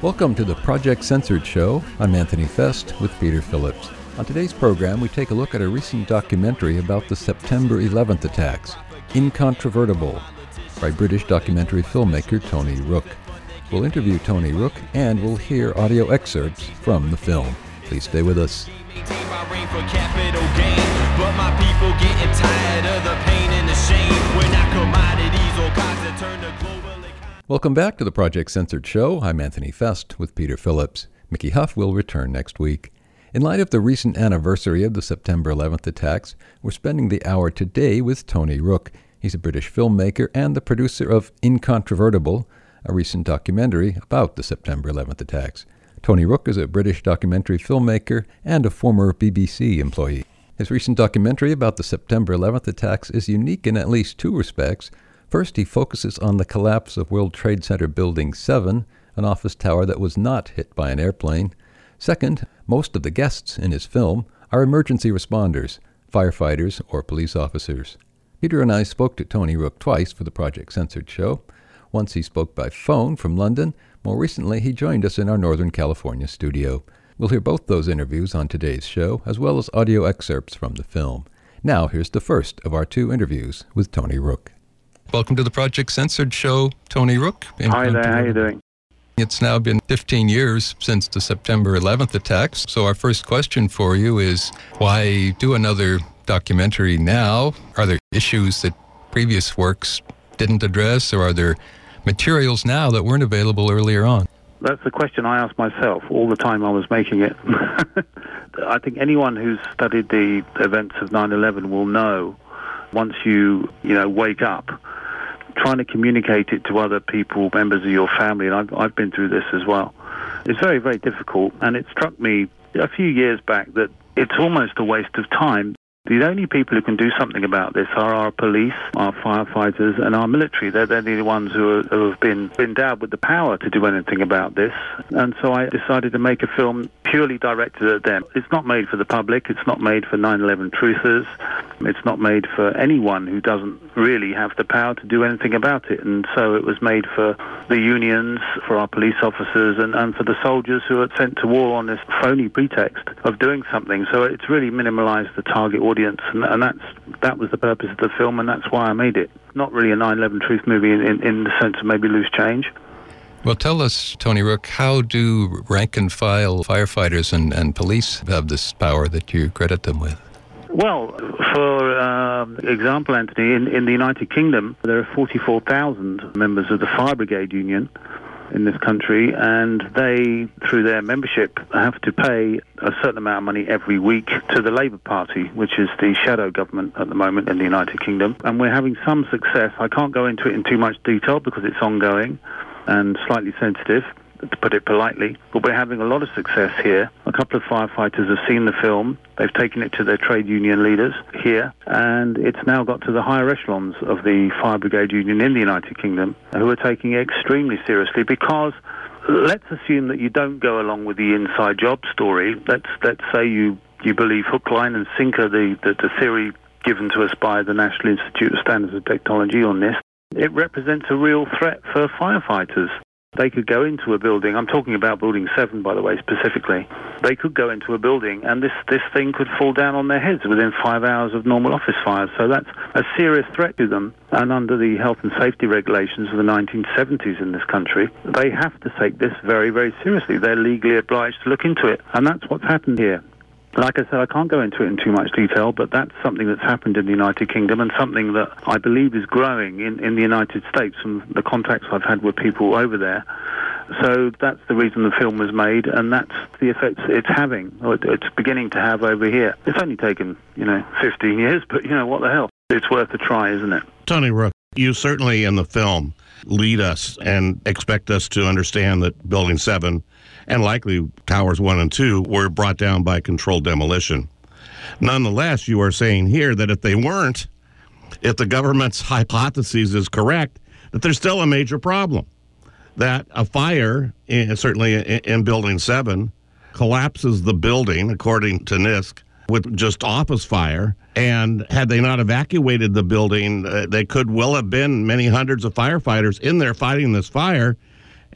Welcome to the Project Censored Show. I'm Anthony Fest with Peter Phillips. On today's program, we take a look at a recent documentary about the September 11th attacks, Incontrovertible, by British documentary filmmaker Tony Rook. We'll interview Tony Rook and we'll hear audio excerpts from the film. Please stay with us. Welcome back to the Project Censored Show. I'm Anthony Fest with Peter Phillips. Mickey Huff will return next week. In light of the recent anniversary of the September 11th attacks, we're spending the hour today with Tony Rook. He's a British filmmaker and the producer of Incontrovertible, a recent documentary about the September 11th attacks. Tony Rook is a British documentary filmmaker and a former BBC employee. His recent documentary about the September 11th attacks is unique in at least two respects. First, he focuses on the collapse of World Trade Center Building 7, an office tower that was not hit by an airplane. Second, most of the guests in his film are emergency responders, firefighters, or police officers. Peter and I spoke to Tony Rook twice for the Project Censored Show. Once he spoke by phone from London. More recently, he joined us in our Northern California studio. We'll hear both those interviews on today's show, as well as audio excerpts from the film. Now, here's the first of our two interviews with Tony Rook. Welcome to the Project Censored Show, Tony Rook. Hi there, how are you doing? It's now been 15 years since the September 11th attacks, so our first question for you is, why do another documentary now? Are there issues that previous works didn't address, or are there materials now that weren't available earlier on? That's the question I asked myself all the time I was making it. I think anyone who's studied the events of 9/11 will know, once you wake up, trying to communicate it to other people, members of your family, and I've been through this as well. It's very, very difficult, and it struck me a few years back that it's almost a waste of time. The only people who can do something about this are our police, our firefighters, and our military. They're the ones who have been endowed with the power to do anything about this. And so I decided to make a film purely directed at them. It's not made for the public. It's not made for 9/11 truthers. It's not made for anyone who doesn't really have the power to do anything about it. And so it was made for the unions, for our police officers, and for the soldiers who are sent to war on this phony pretext of doing something. So it's really minimalized the target audience. And that was the purpose of the film, and that's why I made it. Not really a 9/11 truth movie in the sense of maybe loose change. Well, tell us, Tony Rook, how do rank-and-file firefighters and police have this power that you credit them with? Well, for example, Anthony, in the United Kingdom, there are 44,000 members of the Fire Brigade Union in this country, and they, through their membership, have to pay a certain amount of money every week to the Labour Party, which is the shadow government at the moment in the United Kingdom. And we're having some success. I can't go into it in too much detail because it's ongoing and slightly sensitive, to put it politely, but we're having a lot of success here. A couple of firefighters have seen the film. They've taken it to their trade union leaders here, and it's now got to the higher echelons of the Fire Brigade Union in the United Kingdom, who are taking it extremely seriously, because let's assume that you don't go along with the inside job story. Let's say you believe hook, line and sinker the theory given to us by the National Institute of Standards and Technology on this. It represents a real threat for firefighters. They could go into a building, I'm talking about Building 7, by the way, specifically. They could go into a building and this thing could fall down on their heads within 5 hours of normal office fires. So that's a serious threat to them. And under the health and safety regulations of the 1970s in this country, they have to take this very, very seriously. They're legally obliged to look into it. And that's what's happened here. Like I said, I can't go into it in too much detail, but that's something that's happened in the United Kingdom and something that I believe is growing in the United States from the contacts I've had with people over there. So that's the reason the film was made, and that's the effects it's having, or it's beginning to have over here. It's only taken, 15 years, but what the hell? It's worth a try, isn't it? Tony Rook, you certainly in the film lead us and expect us to understand that Building 7 and likely Towers 1 and 2 were brought down by controlled demolition. Nonetheless, you are saying here that if they weren't, if the government's hypothesis is correct, that there's still a major problem. That a fire, certainly in Building 7, collapses the building, according to NIST, with just office fire. And had they not evacuated the building, they could well have been many hundreds of firefighters in there fighting this fire.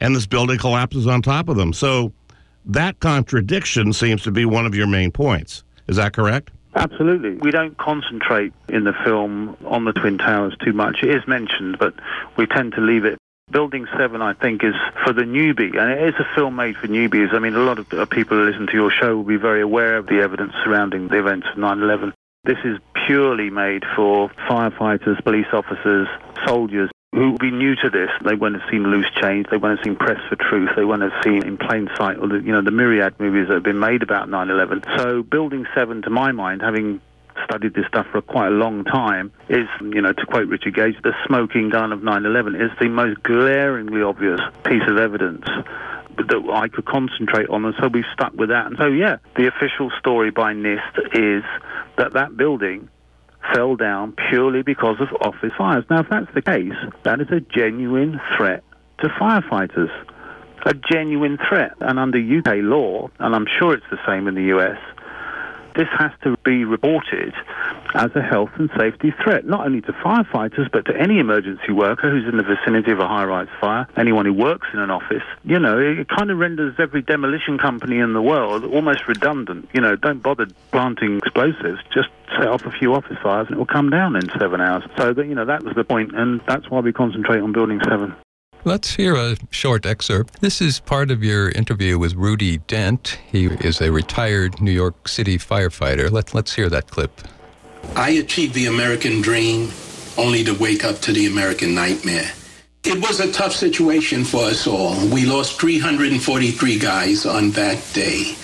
and this building collapses on top of them. So that contradiction seems to be one of your main points. Is that correct? Absolutely. We don't concentrate in the film on the Twin Towers too much. It is mentioned, but we tend to leave it. Building 7, I think, is for the newbie, and it is a film made for newbies. I mean, a lot of people who listen to your show will be very aware of the evidence surrounding the events of 9/11. This is purely made for firefighters, police officers, soldiers who will be new to this. They won't have seen Loose Change, they won't have seen Press for Truth, they won't have seen In Plain Sight, or the myriad movies that have been made about 9/11. So Building 7, to my mind, having studied this stuff for quite a long time, is, to quote Richard Gage, the smoking gun of 9/11 is the most glaringly obvious piece of evidence that I could concentrate on, and so we've stuck with that. And so, the official story by NIST is that building fell down purely because of office fires. Now, if that's the case, that is a genuine threat to firefighters. A genuine threat. And under UK law, and I'm sure it's the same in the US, this has to be reported as a health and safety threat, not only to firefighters, but to any emergency worker who's in the vicinity of a high-rise fire, anyone who works in an office. It kind of renders every demolition company in the world almost redundant. Don't bother planting explosives, just set off a few office fires and it will come down in 7 hours. So, that was the point, and that's why we concentrate on Building 7. Let's hear a short excerpt. This is part of your interview with Rudy Dent. He is a retired New York City firefighter. Let's hear that clip. I achieved the American dream only to wake up to the American nightmare. It was a tough situation for us all. We lost 343 guys on that day.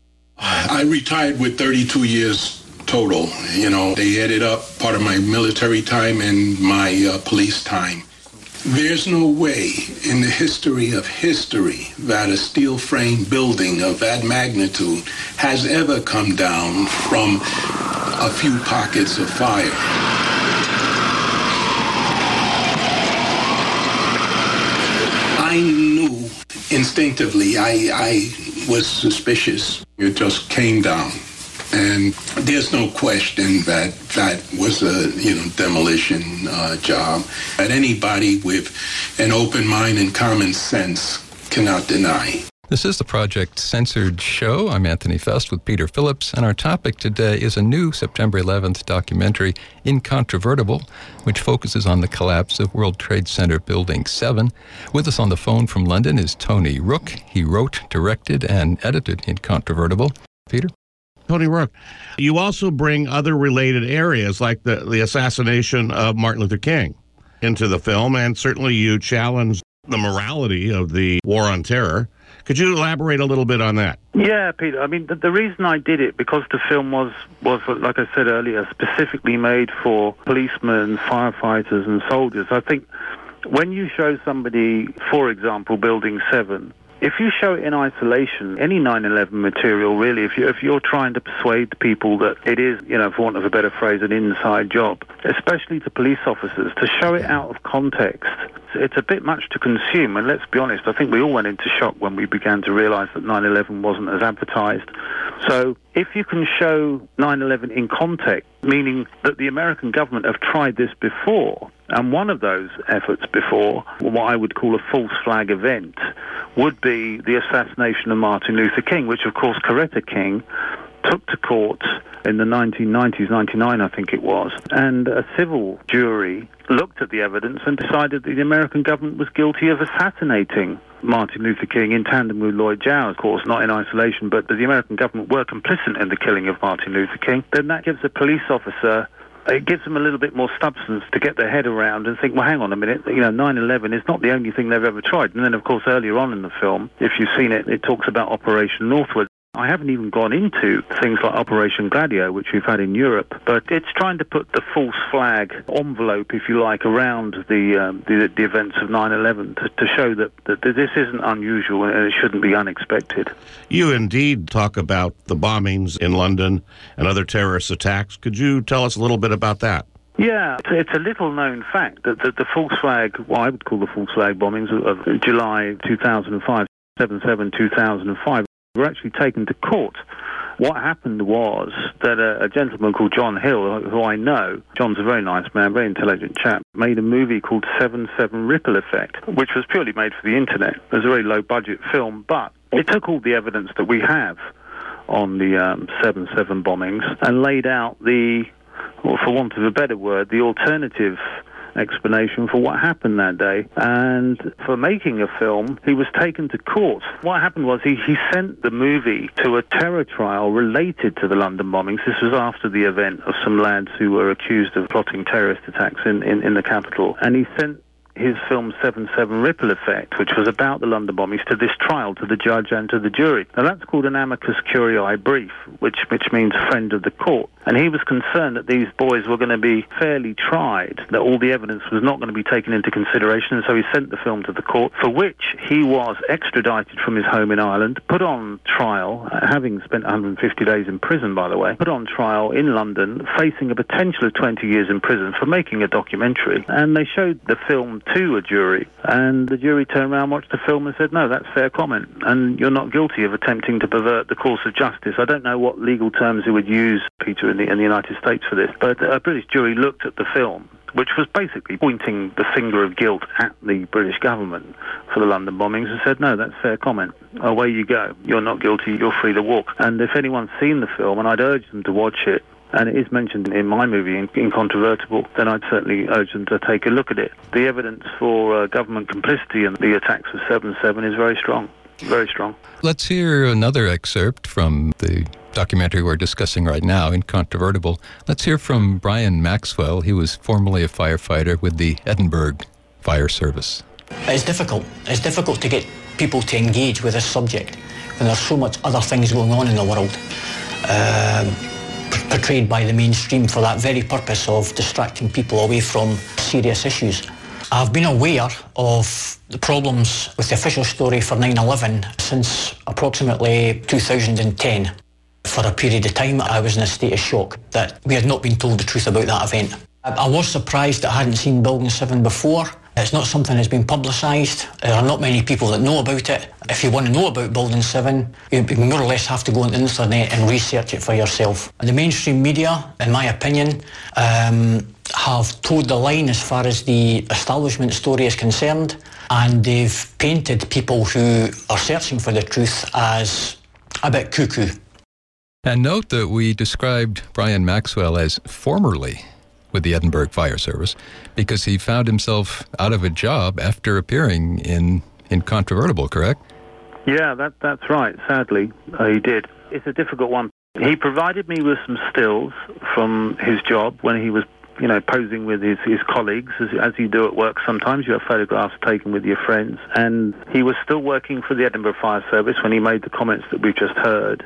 I retired with 32 years total. They added up part of my military time and my police time. There's no way in the history of history that a steel frame building of that magnitude has ever come down from a few pockets of fire. I knew instinctively, I was suspicious. It just came down. And there's no question that was a demolition job that anybody with an open mind and common sense cannot deny. This is the Project Censored Show. I'm Anthony Fest with Peter Phillips, and our topic today is a new September 11th documentary, Incontrovertible, which focuses on the collapse of World Trade Center Building 7. With us on the phone from London is Tony Rook. He wrote, directed, and edited Incontrovertible. Peter? Tony Rook, you also bring other related areas like the assassination of Martin Luther King into the film, and certainly you challenge the morality of the war on terror. Could you elaborate a little bit on that? Yeah, Peter. I mean, the reason I did it, because the film was, like I said earlier, specifically made for policemen, firefighters, and soldiers. I think when you show somebody, for example, Building 7, if you show it in isolation, any 9/11 material, really, if you're trying to persuade people that it is, for want of a better phrase, an inside job, especially to police officers, to show it out of context, it's a bit much to consume. And let's be honest, I think we all went into shock when we began to realize that 9/11 wasn't as advertised. So if you can show 9/11 in context, meaning that the American government have tried this before, and one of those efforts before, what I would call a false flag event, would be the assassination of Martin Luther King, which, of course, Coretta King took to court in the 1990s, 99 I think it was, and a civil jury looked at the evidence and decided that the American government was guilty of assassinating Martin Luther King in tandem with Lloyd George, of course, not in isolation, but that the American government were complicit in the killing of Martin Luther King. Then that gives a police officer, it gives them a little bit more substance to get their head around and think, well, hang on a minute, 9/11 is not the only thing they've ever tried. And then, of course, earlier on in the film, if you've seen it, it talks about Operation Northward. I haven't even gone into things like Operation Gladio, which we've had in Europe, but it's trying to put the false flag envelope, if you like, around the events of 9/11 to show that this isn't unusual and it shouldn't be unexpected. You indeed talk about the bombings in London and other terrorist attacks. Could you tell us a little bit about that? Yeah, it's a little-known fact that the false flag, what I would call the false flag bombings of July 2005, 7/7/2005, were actually taken to court What happened was that a gentleman called John Hill, who I know, John's a very nice man, very intelligent chap, made a movie called 7/7 Ripple Effect, which was purely made for the internet. It was a very low-budget film, but it took all the evidence that we have on the 7/7 bombings and laid out the, well, for want of a better word, the alternative explanation for what happened that day. And for making a film, he was taken to court. What happened was he sent the movie to a terror trial related to the London bombings. This was after the event of some lads who were accused of plotting terrorist attacks in the capital. And he sent his film 7/7 Ripple Effect, which was about the London bombings, to this trial, to the judge and to the jury. Now that's called an amicus curiae brief, which means friend of the court. And he was concerned that these boys were going to be fairly tried, that all the evidence was not going to be taken into consideration, and so he sent the film to the court, for which he was extradited from his home in Ireland, put on trial, having spent 150 days in prison, by the way, put on trial in London, facing a potential of 20 years in prison for making a documentary. And they showed the film to a jury, and the jury turned around, watched the film and said, no, that's fair comment, and you're not guilty of attempting to pervert the course of justice. I don't know what legal terms he would use, Peter, in the United States for this, but a British jury looked at the film, which was basically pointing the finger of guilt at the British government for the London bombings, and said, no, that's fair comment. Away you go. You're not guilty. You're free to walk. And if anyone's seen the film, and I'd urge them to watch it, and it is mentioned in my movie, Incontrovertible, then I'd certainly urge them to take a look at it. The evidence for government complicity in the attacks of 7/7 is very strong. Very strong. Let's hear another excerpt from the documentary we're discussing right now, Incontrovertible. Let's hear from Brian Maxwell. He was formerly a firefighter with the Edinburgh Fire Service. It's difficult. It's difficult to get people to engage with this subject when there's so much other things going on in the world, portrayed by the mainstream for that very purpose of distracting people away from serious issues. I've been aware of the problems with the official story for 9/11 since approximately 2010. For a period of time, I was in a state of shock that we had not been told the truth about that event. I was surprised that I hadn't seen Building 7 before. It's not something that's been publicised. There are not many people that know about it. If you want to know about Building 7, you more or less have to go on the internet and research it for yourself. And the mainstream media, in my opinion, have toed the line as far as the establishment story is concerned, and they've painted people who are searching for the truth as a bit cuckoo. And note that we described Brian Maxwell as formerly with the Edinburgh Fire Service because he found himself out of a job after appearing in Incontrovertible, correct? Yeah, that's right. Sadly, he did. It's a difficult one. He provided me with some stills from his job when he was, posing with his colleagues, as you do at work sometimes. You have photographs taken with your friends. And he was still working for the Edinburgh Fire Service when he made the comments that we've just heard.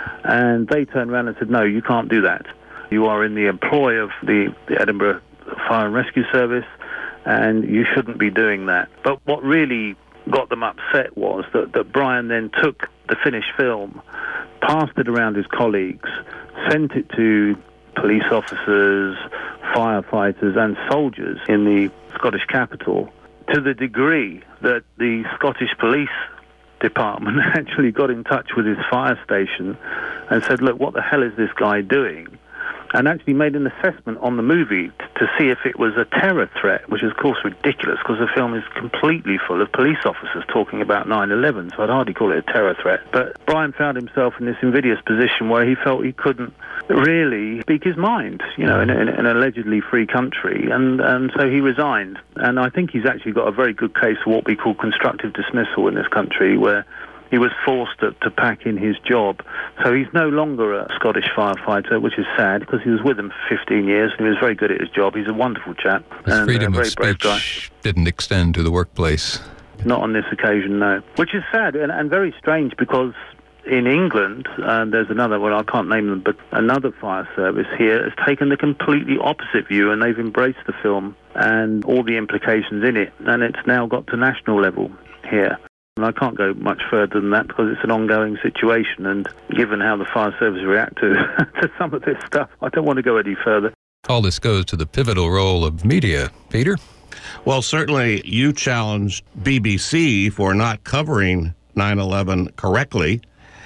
And they turned around and said, no, you can't do that. You are in the employ of the Edinburgh Fire and Rescue Service, and you shouldn't be doing that. But what really got them upset was that Brian then took the finished film, passed it around his colleagues, sent it to police officers, firefighters and soldiers in the Scottish capital, to the degree that the Scottish Police Department actually got in touch with his fire station and said, look, what the hell is this guy doing? And actually made an assessment on the movie to see if it was a terror threat, which is, of course, ridiculous because the film is completely full of police officers talking about 9/11, so I'd hardly call it a terror threat. But Brian found himself in this invidious position where he felt he couldn't really speak his mind, in an allegedly free country, and so he resigned. And I think he's actually got a very good case for what we call constructive dismissal in this country, where he was forced to pack in his job. So he's no longer a Scottish firefighter, which is sad, because he was with them for 15 years and he was very good at his job. He's a wonderful chap. His and freedom a very of brave guy. speech didn't extend to the workplace. Not on this occasion, no. Which is sad and very strange, because in England, there's another, I can't name them, but another fire service here has taken the completely opposite view, and they've embraced the film and all the implications in it, and it's now got to national level here. And I can't go much further than that because it's an ongoing situation, and given how the fire service react to some of this stuff, I don't want to go any further. All this goes to the pivotal role of media. Peter? Well, certainly you challenged BBC for not covering 9/11 correctly.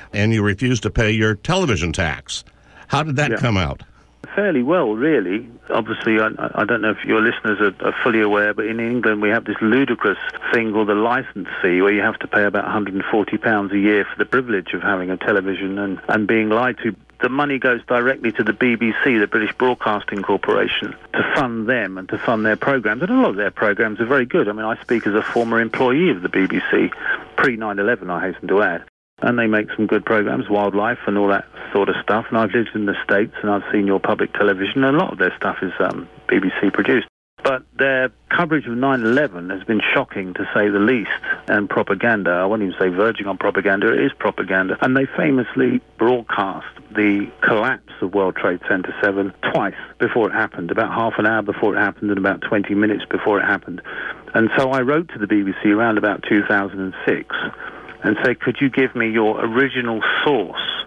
and you refused to pay your television tax. How did that come out? Fairly well, really. Obviously, I don't know if your listeners are fully aware, but in England we have this ludicrous thing called the licence fee, where you have to pay about £140 a year for the privilege of having a television and being lied to. The money goes directly to the BBC, the British Broadcasting Corporation, to fund them and to fund their programmes. And a lot of their programmes are very good. I mean, I speak as a former employee of the BBC, pre-9/11, I hasten to add. And they make some good programmes, wildlife and all that sort of stuff. And I've lived in the States and I've seen your public television, and a lot of their stuff is BBC produced. But their coverage of 9/11 has been shocking, to say the least, and propaganda. I won't even say verging on propaganda, it is propaganda. And they famously broadcast the collapse of World Trade Center 7 twice before it happened, about half an hour before it happened and about 20 minutes before it happened. And so I wrote to the BBC around about 2006 and said, could you give me your original source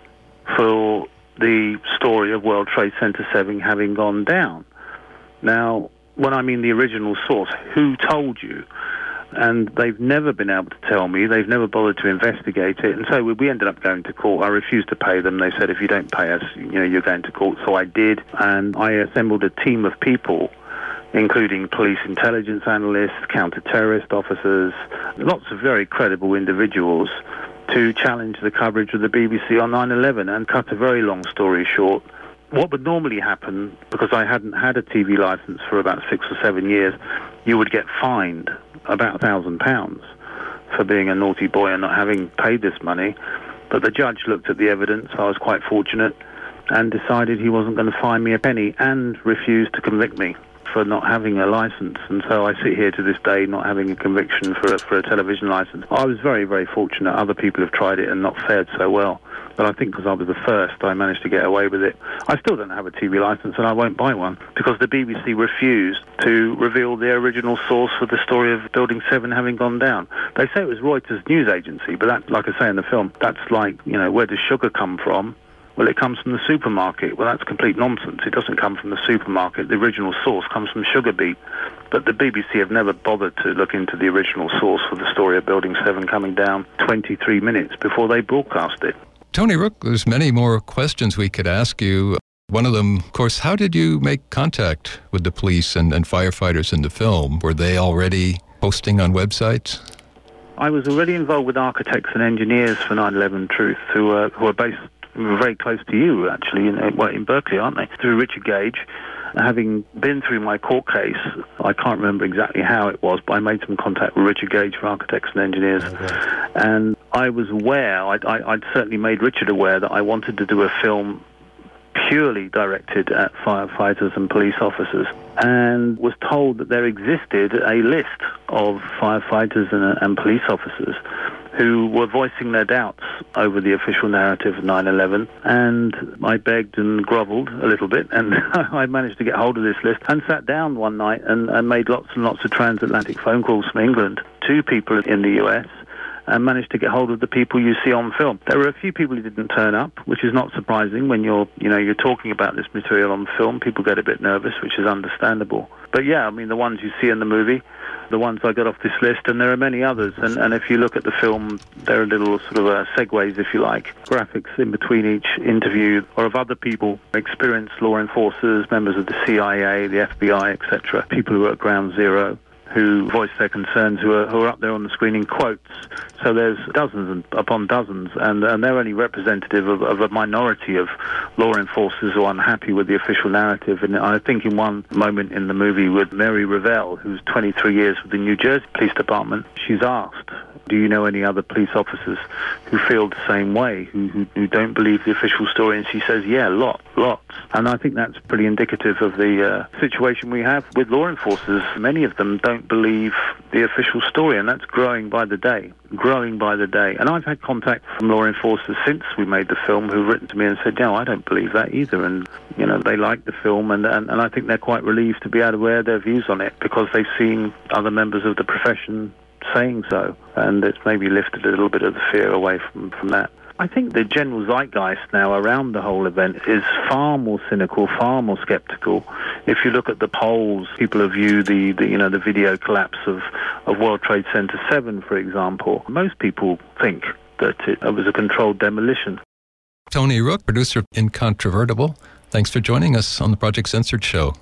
for the story of World Trade Center 7 having gone down? Now, when I mean the original source, who told you? And they've never been able to tell me. They've never bothered to investigate it. And so we ended up going to court. I refused to pay them. They said, if you don't pay us, you're going to court. So I did. And I assembled a team of people, including police intelligence analysts, counter-terrorist officers, lots of very credible individuals, to challenge the coverage of the BBC on 9/11. And cut a very long story short, what would normally happen, because I hadn't had a TV licence for about 6 or 7 years, you would get fined about £1,000 for being a naughty boy and not having paid this money. But the judge looked at the evidence, I was quite fortunate, and decided he wasn't going to fine me a penny and refused to convict me for not having a licence. And so I sit here to this day not having a conviction for a television licence. I was very, very fortunate. Other people have tried it and not fared so well. But I think because I was the first, I managed to get away with it. I still don't have a TV licence and I won't buy one because the BBC refused to reveal the original source for the story of Building 7 having gone down. They say it was Reuters news agency, but that, like I say in the film, that's like, where does sugar come from? Well, it comes from the supermarket. Well, that's complete nonsense. It doesn't come from the supermarket. The original source comes from sugar beet. But the BBC have never bothered to look into the original source for the story of Building 7 coming down 23 minutes before they broadcast it. Tony Rook, there's many more questions we could ask you. One of them, of course, how did you make contact with the police and firefighters in the film? Were they already posting on websites? I was already involved with architects and engineers for 9/11 Truth, who are based very close to you, actually, in Berkeley, aren't they? Through Richard Gage. Having been through my court case, I can't remember exactly how it was, but I made some contact with Richard Gage for architects and engineers. Okay. And I was aware, I'd certainly made Richard aware that I wanted to do a film purely directed at firefighters and police officers, and was told that there existed a list of firefighters and police officers who were voicing their doubts over the official narrative of 9/11, and I begged and grovelled a little bit, and I managed to get hold of this list and sat down one night and made lots and lots of transatlantic phone calls from England to people in the US, and managed to get hold of the people you see on film. There were a few people who didn't turn up, which is not surprising when you're talking about this material on film. People get a bit nervous, which is understandable. But yeah, I mean, the ones you see in the movie, the ones I got off this list, and there are many others. And if you look at the film, there are little sort of segues, if you like, graphics in between each interview, or of other people, experienced law enforcers, members of the CIA, the FBI, etc., people who are at Ground Zero, who voice their concerns, who are up there on the screen in quotes. So there's dozens upon dozens, and they're only representative of a minority of law enforcers who are unhappy with the official narrative. And I think in one moment in the movie with Mary Revell, who's 23 years with the New Jersey Police Department, she's asked, do you know any other police officers who feel the same way, who don't believe the official story? And she says, yeah, lots. And I think that's pretty indicative of the situation we have with law enforcers. Many of them don't believe the official story, and that's growing by the day. And I've had contact from law enforcers since we made the film who've written to me and said, no, I don't believe that either. And, they like the film, and I think they're quite relieved to be able to air their views on it because they've seen other members of the profession saying so, and it's maybe lifted a little bit of the fear away from that. I think the general zeitgeist now around the whole event is far more cynical, far more sceptical. If you look at the polls, people who view the video collapse of World Trade Center 7, for example, most people think that it was a controlled demolition. Tony Rook, producer of Incontrovertible, thanks for joining us on the Project Censored show.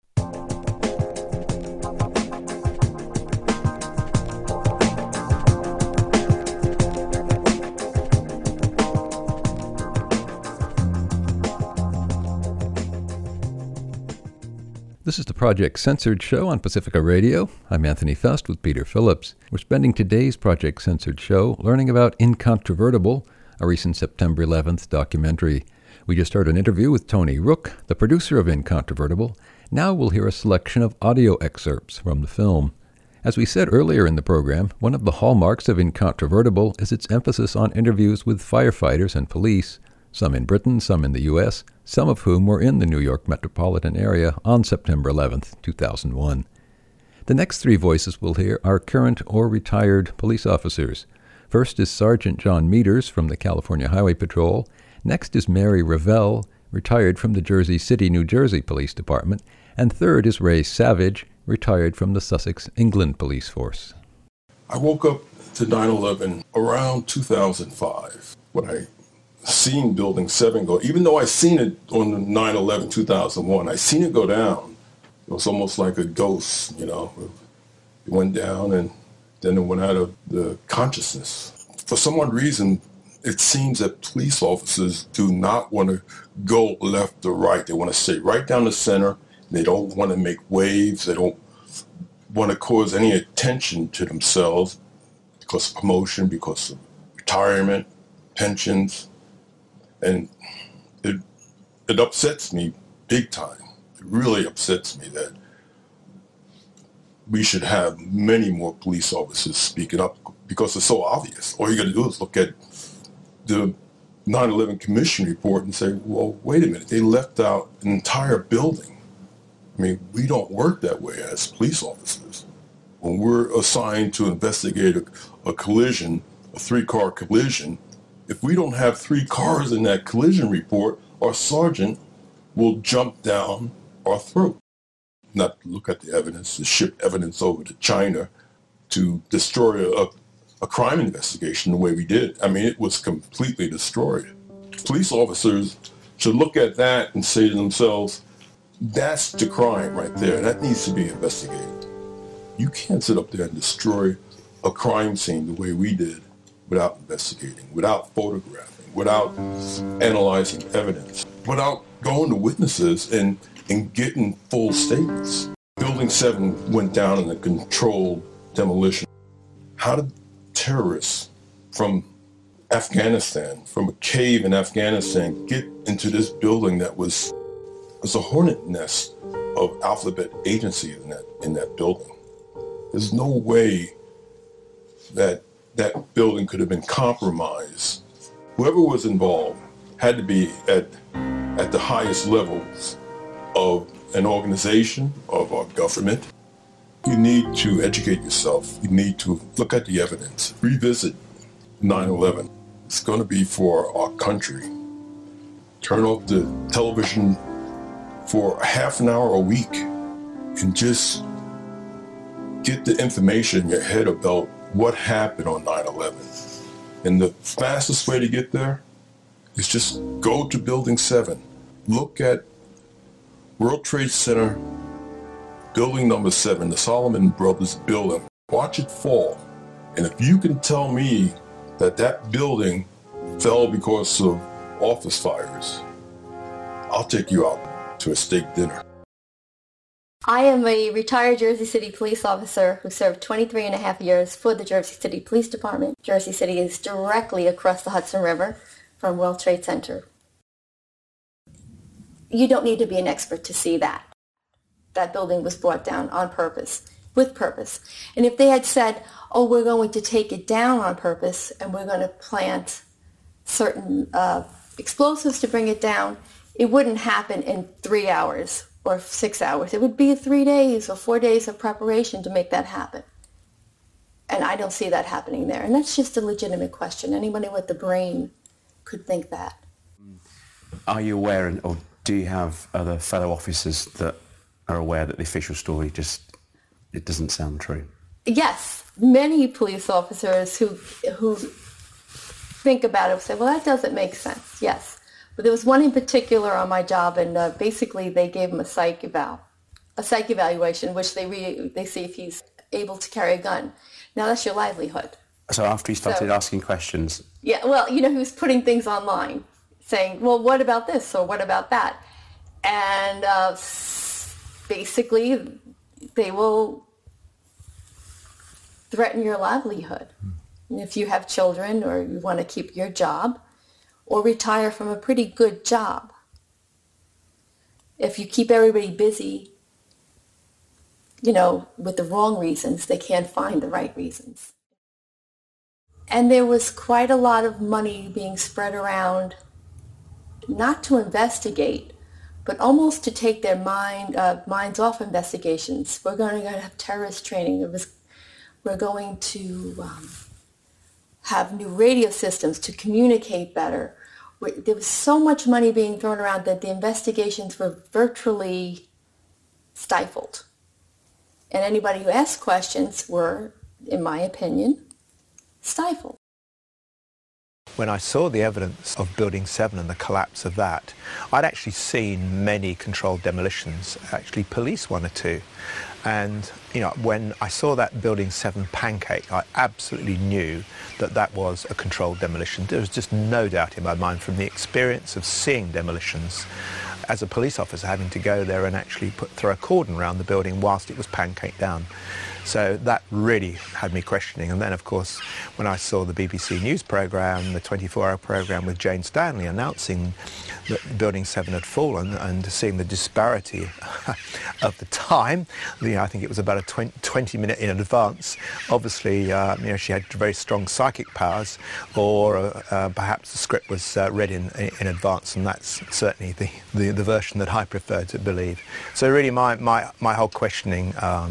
This is the Project Censored show on Pacifica Radio. I'm Anthony Fest with Peter Phillips. We're spending today's Project Censored show learning about Incontrovertible, a recent September 11th documentary. We just heard an interview with Tony Rook, the producer of Incontrovertible. Now we'll hear a selection of audio excerpts from the film. As we said earlier in the program, one of the hallmarks of Incontrovertible is its emphasis on interviews with firefighters and police, some in Britain, some in the U.S., some of whom were in the New York metropolitan area on September 11th, 2001. The next three voices we'll hear are current or retired police officers. First is Sergeant John Meters from the California Highway Patrol. Next is Mary Revell, retired from the Jersey City, New Jersey Police Department. And third is Ray Savage, retired from the Sussex, England Police Force. I woke up to 9/11 around 2005 when I seen Building 7 go, even though I seen it on 9/11/2001, I seen it go down. It was almost like a ghost, you know. It went down and then it went out of the consciousness. For some odd reason, it seems that police officers do not want to go left or right. They want to stay right down the center. They don't want to make waves. They don't want to cause any attention to themselves because of promotion, because of retirement, pensions. And it upsets me big time. It really upsets me that we should have many more police officers speaking up because it's so obvious. All you got to do is look at the 9/11 Commission report and say, well, wait a minute, they left out an entire building. I mean, we don't work that way as police officers. When we're assigned to investigate a collision, a three-car collision, if we don't have three cars in that collision report, our sergeant will jump down our throat. Not look at the evidence, to ship evidence over to China to destroy a crime investigation the way we did. I mean, it was completely destroyed. Police officers should look at that and say to themselves, that's the crime right there. That needs to be investigated. You can't sit up there and destroy a crime scene the way we did without investigating, without photographing, without analyzing evidence, without going to witnesses and getting full statements. Building 7 went down in a controlled demolition. How did terrorists from Afghanistan, from a cave in Afghanistan, get into this building that was a hornet nest of alphabet agencies in that building? There's no way that building could have been compromised. Whoever was involved had to be at the highest levels of an organization, of our government. You need to educate yourself. You need to look at the evidence, revisit 9/11. It's going to be for our country. Turn off the television for half an hour a week and just get the information in your head about what happened on 9/11. And the fastest way to get there is just go to Building 7. Look at World Trade Center, Building number 7, the Solomon Brothers building. Watch it fall. And if you can tell me that building fell because of office fires, I'll take you out to a steak dinner. I am a retired Jersey City police officer who served 23 and a half years for the Jersey City Police Department. Jersey City is directly across the Hudson River from World Trade Center. You don't need to be an expert to see that. That building was brought down on purpose, with purpose. And if they had said, oh, we're going to take it down on purpose and we're going to plant certain explosives to bring it down, it wouldn't happen in 3 hours or 6 hours. It would be 3 days or 4 days of preparation to make that happen. And I don't see that happening there. And that's just a legitimate question. Anybody with the brain could think that. Are you aware, or do you have other fellow officers that are aware that the official story it doesn't sound true? Yes, many police officers who think about it and say, well, that doesn't make sense. Yes. But there was one in particular on my job, and basically they gave him a psych evaluation, which they see if he's able to carry a gun. Now, that's your livelihood. So after he started asking questions? Yeah, well, he was putting things online, saying, well, what about this or what about that? And basically they will threaten your livelihood. If you have children or you want to keep your job or retire from a pretty good job. If you keep everybody busy, with the wrong reasons, they can't find the right reasons. And there was quite a lot of money being spread around, not to investigate, but almost to take their minds off investigations. We're going to have terrorist training. We're going to have new radio systems to communicate better. There was so much money being thrown around that the investigations were virtually stifled. And anybody who asked questions were, in my opinion, stifled. When I saw the evidence of Building 7 and the collapse of that, I'd actually seen many controlled demolitions, actually police one or two. And, when I saw that Building 7 pancake, I absolutely knew that that was a controlled demolition. There was just no doubt in my mind from the experience of seeing demolitions as a police officer, having to go there and actually throw a cordon around the building whilst it was pancaked down. So that really had me questioning. And then, of course, when I saw the BBC News programme, the 24-hour programme with Jane Stanley announcing that Building 7 had fallen, and seeing the disparity of the time, I think it was about a 20-minute in advance. Obviously, she had very strong psychic powers, or perhaps the script was read in advance, and that's certainly the version that I prefer to believe. So really my whole questioning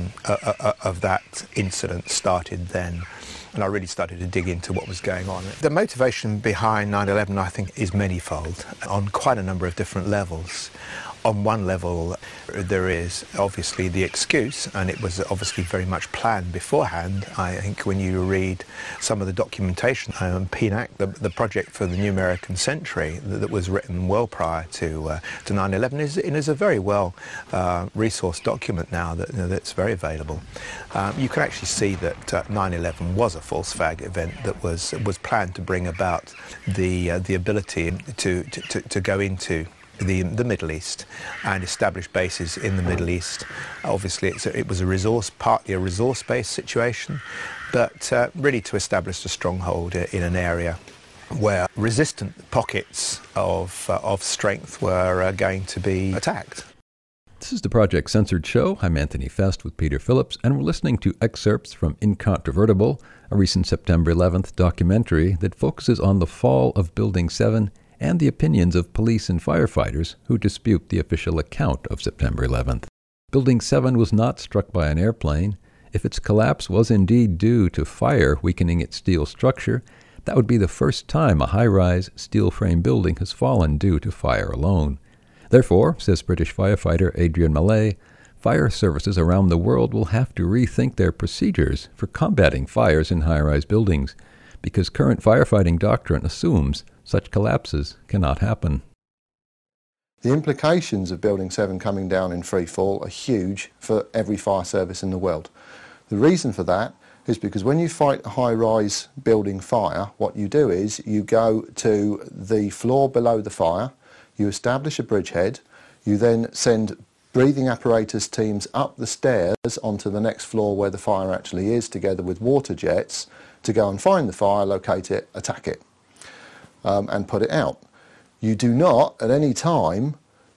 of that incident started then, and I really started to dig into what was going on. The motivation behind 9/11, I think, is manyfold on quite a number of different levels. On one level, there is obviously the excuse, and it was obviously very much planned beforehand. I think when you read some of the documentation, PNAC, the project for the New American Century, that was written well prior to 9/11, is a very well resourced document now that's very available. You can actually see that 9/11 was a false flag event that was planned to bring about the ability to go into the Middle East and establish bases in the Middle East. Obviously it was partly a resource-based situation, but really to establish a stronghold in an area where resistant pockets of strength were going to be attacked. This is the Project Censored Show. I'm Anthony Fest with Peter Phillips, and we're listening to excerpts from Incontrovertible, a recent September 11th documentary that focuses on the fall of Building 7 and the opinions of police and firefighters who dispute the official account of September 11th. Building 7 was not struck by an airplane. If its collapse was indeed due to fire weakening its steel structure, that would be the first time a high-rise, steel-frame building has fallen due to fire alone. Therefore, says British firefighter Adrian Mallet, fire services around the world will have to rethink their procedures for combating fires in high-rise buildings, because current firefighting doctrine assumes such collapses cannot happen. The implications of Building 7 coming down in free fall are huge for every fire service in the world. The reason for that is because when you fight a high-rise building fire, what you do is you go to the floor below the fire, you establish a bridgehead, you then send breathing apparatus teams up the stairs onto the next floor where the fire actually is, together with water jets, to go and find the fire, locate it, attack it, and put it out. You do not at any time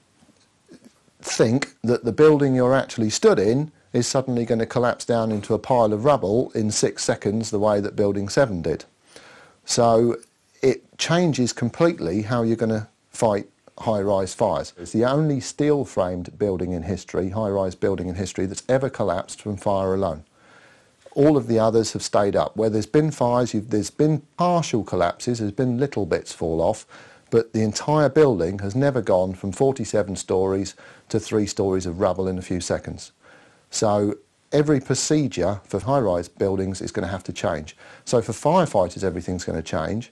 think that the building you're actually stood in is suddenly going to collapse down into a pile of rubble in 6 seconds the way that Building 7 did. So it changes completely how you're going to fight high-rise fires. It's the only steel-framed building in history, high-rise building in history, that's ever collapsed from fire alone. All of the others have stayed up. Where there's been fires, there's been partial collapses, there's been little bits fall off, but the entire building has never gone from 47 stories to 3 stories of rubble in a few seconds. So every procedure for high-rise buildings is going to have to change. So for firefighters, everything's going to change.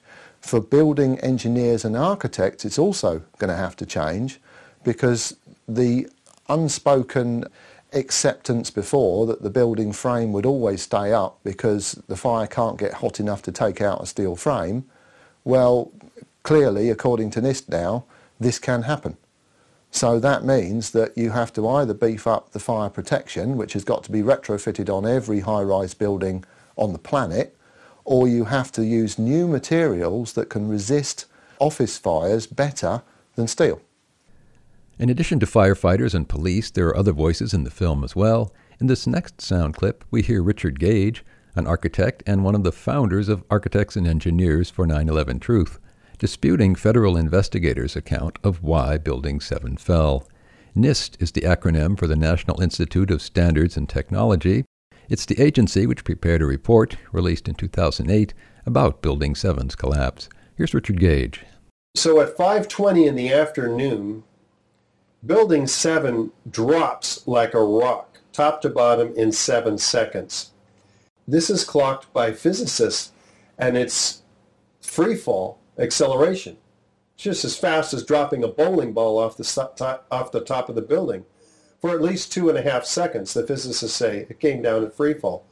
For building engineers and architects, it's also going to have to change, because the unspoken acceptance before that the building frame would always stay up because the fire can't get hot enough to take out a steel frame, well, clearly, according to NIST now, this can happen. So that means that you have to either beef up the fire protection, which has got to be retrofitted on every high-rise building on the planet, or you have to use new materials that can resist office fires better than steel. In addition to firefighters and police, there are other voices in the film as well. In this next sound clip, we hear Richard Gage, an architect and one of the founders of Architects and Engineers for 9/11 Truth, disputing federal investigators' account of why Building 7 fell. NIST is the acronym for the National Institute of Standards and Technology. It's the agency which prepared a report, released in 2008, about Building 7's collapse. Here's Richard Gage. So at 5:20 in the afternoon, Building 7 drops like a rock, top to bottom in 7 seconds. This is clocked by physicists, and it's free fall acceleration. It's just as fast as dropping a bowling ball off the top of the building. For at least 2.5 seconds, the physicists say it came down at free fall.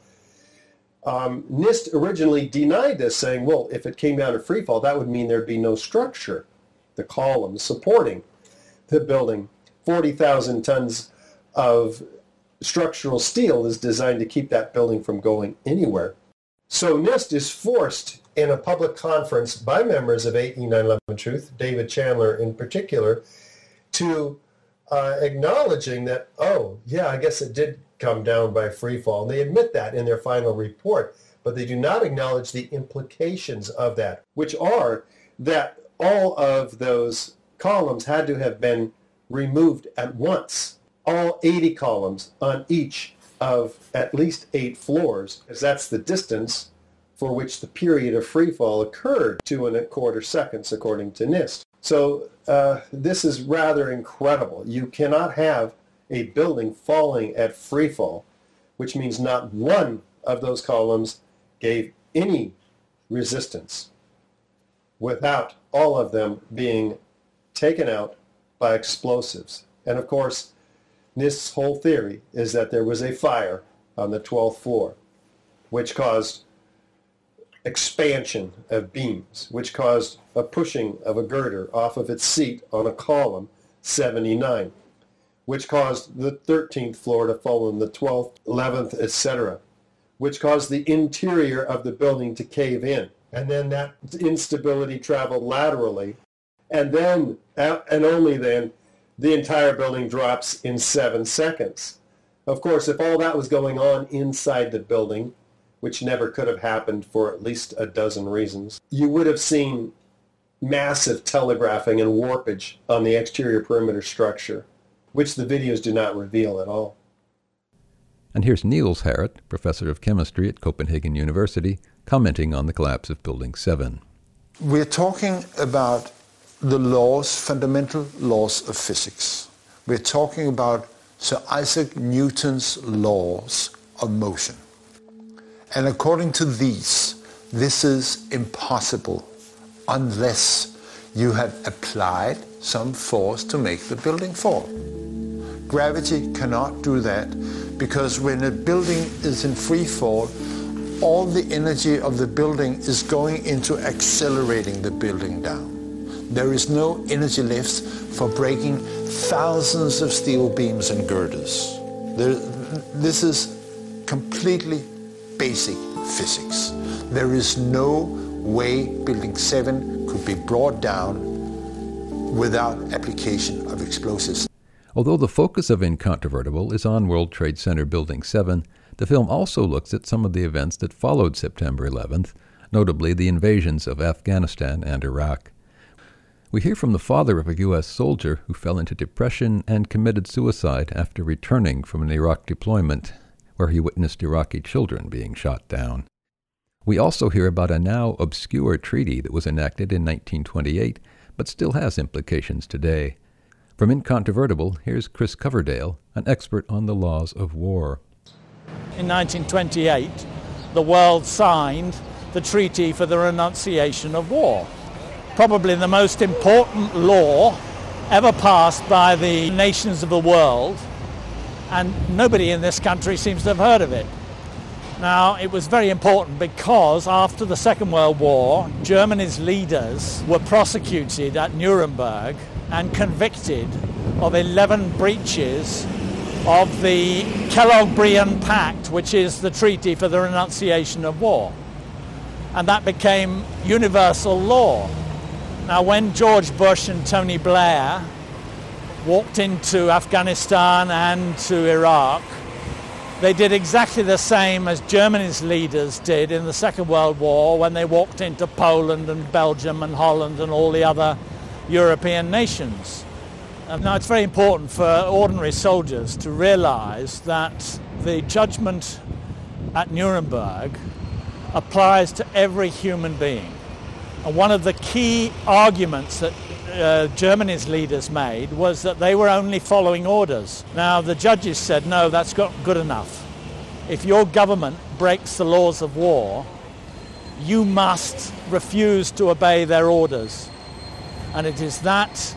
NIST originally denied this, saying, well, if it came down at free fall, that would mean there'd be no structure, the columns supporting the building. 40,000 tons of structural steel is designed to keep that building from going anywhere. So NIST is forced in a public conference by members of 9/11 Truth, David Chandler in particular, to acknowledging that, oh, yeah, I guess it did come down by free fall. And they admit that in their final report, but they do not acknowledge the implications of that, which are that all of those columns had to have been removed at once, all 80 columns on each of at least 8 floors, because that's the distance for which the period of free fall occurred, 2.25 seconds, according to NIST. So this is rather incredible. You cannot have a building falling at free fall, which means not one of those columns gave any resistance, without all of them being taken out by explosives. And of course, NIST's whole theory is that there was a fire on the 12th floor, which caused expansion of beams, which caused a pushing of a girder off of its seat on a column 79, which caused the 13th floor to fall on the 12th, 11th, etc., which caused the interior of the building to cave in. And then that instability traveled laterally, and then, and only then, the entire building drops in 7 seconds. Of course, if all that was going on inside the building, which never could have happened for at least a dozen reasons, you would have seen massive telegraphing and warpage on the exterior perimeter structure, which the videos do not reveal at all. And here's Niels Harrit, professor of chemistry at Copenhagen University, commenting on the collapse of Building 7. We're talking about the laws, fundamental laws of physics. We're talking about Sir Isaac Newton's laws of motion. And according to these, this is impossible unless you have applied some force to make the building fall. Gravity cannot do that, because when a building is in free fall, all the energy of the building is going into accelerating the building down. There is no energy left for breaking thousands of steel beams and girders. This is completely basic physics. There is no way Building 7 could be brought down without application of explosives. Although the focus of Incontrovertible is on World Trade Center Building 7, the film also looks at some of the events that followed September 11th, notably the invasions of Afghanistan and Iraq. We hear from the father of a U.S. soldier who fell into depression and committed suicide after returning from an Iraq deployment, where he witnessed Iraqi children being shot down. We also hear about a now obscure treaty that was enacted in 1928, but still has implications today. From Incontrovertible, here's Chris Coverdale, an expert on the laws of war. In 1928, the world signed the Treaty for the Renunciation of War. probably the most important law ever passed by the nations of the world, and nobody in this country seems to have heard of it. Now, it was very important because after the Second World War, Germany's leaders were prosecuted at Nuremberg and convicted of 11 breaches of the Kellogg-Briand Pact, which is the treaty for the renunciation of war. And that became universal law. Now, when George Bush and Tony Blair walked into Afghanistan and to Iraq, they did exactly the same as Germany's leaders did in the Second World War when they walked into Poland and Belgium and Holland and all the other European nations. Now, it's very important for ordinary soldiers to realize that the judgment at Nuremberg applies to every human being. And one of the key arguments that Germany's leaders made was that they were only following orders. Now, the judges said, no, that's not good enough. If your government breaks the laws of war, you must refuse to obey their orders. And it is that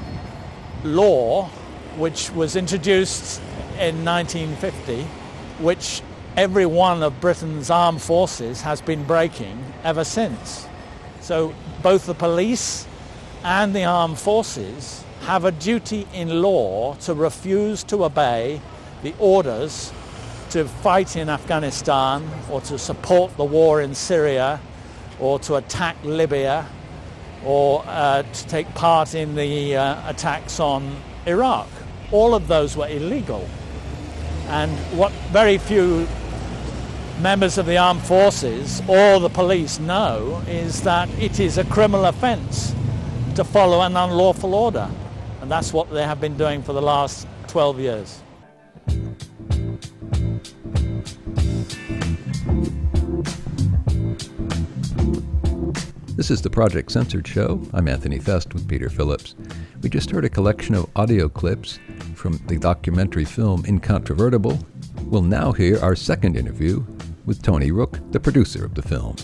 law, which was introduced in 1950, which every one of Britain's armed forces has been breaking ever since. So both the police and the armed forces have a duty in law to refuse to obey the orders to fight in Afghanistan or to support the war in Syria or to attack Libya or to take part in the attacks on Iraq. All of those were illegal. And what very few members of the armed forces or the police know is that it is a criminal offence to follow an unlawful order. And that's what they have been doing for the last 12 years. This is the Project Censored Show. I'm Anthony Fest with Peter Phillips. We just heard a collection of audio clips from the documentary film Incontrovertible. We'll now hear our second interview with Tony Rook, the producer of the film.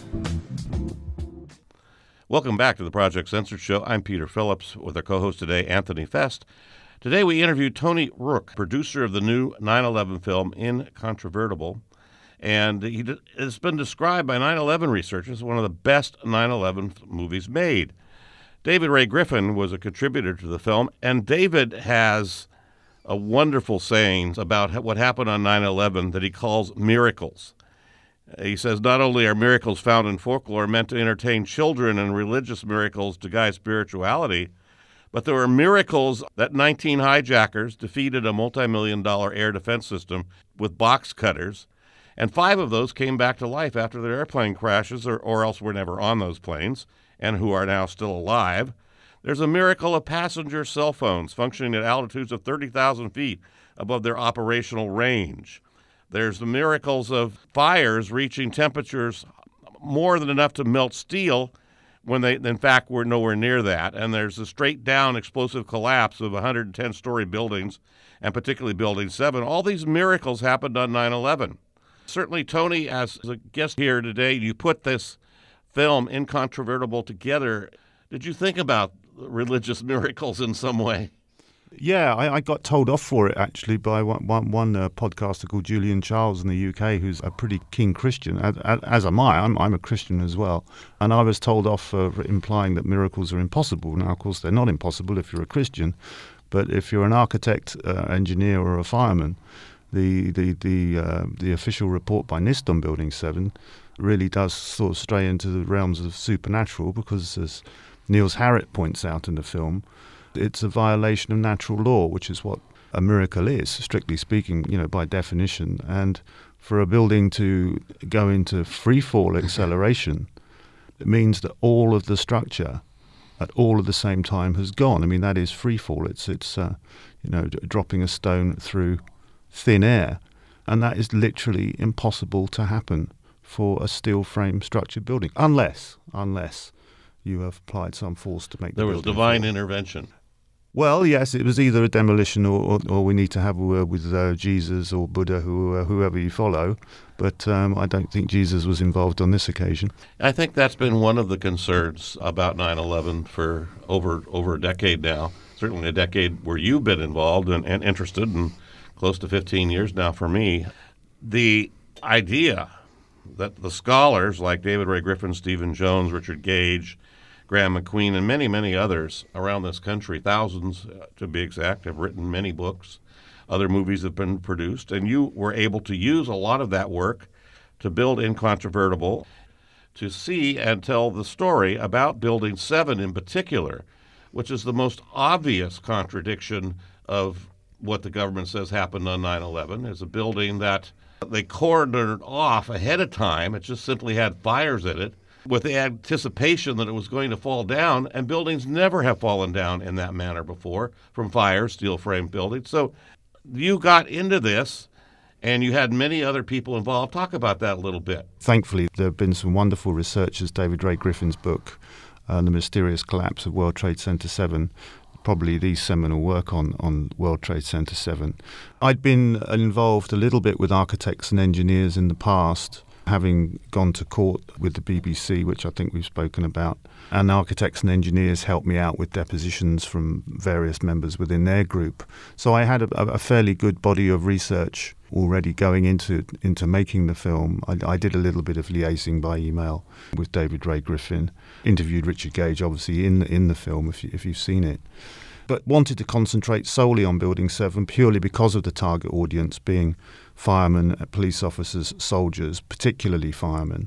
Welcome back to the Project Censored Show. I'm Peter Phillips with our co-host today, Anthony Fest. Today we interviewed Tony Rook, producer of the new 9/11 film Incontrovertible. And he has been described by 9/11 researchers as one of the best 9/11 movies made. David Ray Griffin was a contributor to the film, and David has a wonderful saying about what happened on 9/11 that he calls miracles. He says not only are miracles found in folklore meant to entertain children and religious miracles to guide spirituality, but there were miracles that 19 hijackers defeated a multi-million-dollar air defense system with box cutters, and 5 of those came back to life after their airplane crashes or else were never on those planes and who are now still alive. There's a miracle of passenger cell phones functioning at altitudes of 30,000 feet above their operational range. There's the miracles of fires reaching temperatures more than enough to melt steel when they, in fact, were nowhere near that. And there's the straight-down explosive collapse of 110-story buildings, and particularly Building 7. All these miracles happened on 9/11. Certainly, Tony, as a guest here today, you put this film Incontrovertible together. Did you think about religious miracles in some way? Yeah, I got told off for it, actually, by one podcaster called Julian Charles in the UK, who's a pretty keen Christian, as am I. I'm a Christian as well. And I was told off for implying that miracles are impossible. Now, of course, they're not impossible if you're a Christian. But if you're an architect, engineer, or a fireman, the official report by NIST on Building 7 really does sort of stray into the realms of supernatural, because, as Niels Harrit points out in the film, it's a violation of natural law, which is what a miracle is, strictly speaking, by definition. And for a building to go into free-fall acceleration, it means that all of the structure at all at the same time has gone. I mean, that is free-fall. It's dropping a stone through thin air. And that is literally impossible to happen for a steel frame structured building, unless you have applied some force to make there was divine intervention. Well, yes, it was either a demolition or we need to have a word with Jesus or Buddha, whoever you follow. But I don't think Jesus was involved on this occasion. I think that's been one of the concerns about 9/11 for over a decade now. Certainly a decade where you've been involved and interested, and close to 15 years now for me. The idea that the scholars like David Ray Griffin, Stephen Jones, Richard Gage, Graham McQueen, and many, many others around this country, thousands to be exact, have written many books. Other movies have been produced, and you were able to use a lot of that work to build Incontrovertible, to see and tell the story about Building 7 in particular, which is the most obvious contradiction of what the government says happened on 9/11. It's a building that they cordoned off ahead of time. It just simply had fires in it with the anticipation that it was going to fall down, and buildings never have fallen down in that manner before from fires, steel frame buildings. So you got into this, and you had many other people involved. Talk about that a little bit. Thankfully, there have been some wonderful researchers. David Ray Griffin's book, The Mysterious Collapse of World Trade Center 7, probably the seminal work on World Trade Center 7. I'd been involved a little bit with architects and engineers in the past, having gone to court with the BBC, which I think we've spoken about. And architects and engineers helped me out with depositions from various members within their group. So I had a fairly good body of research already going into making the film. I did a little bit of liaising by email with David Ray Griffin, interviewed Richard Gage, obviously, in the film, if you've seen it. But wanted to concentrate solely on Building 7 purely because of the target audience being firemen, police officers, soldiers, particularly firemen.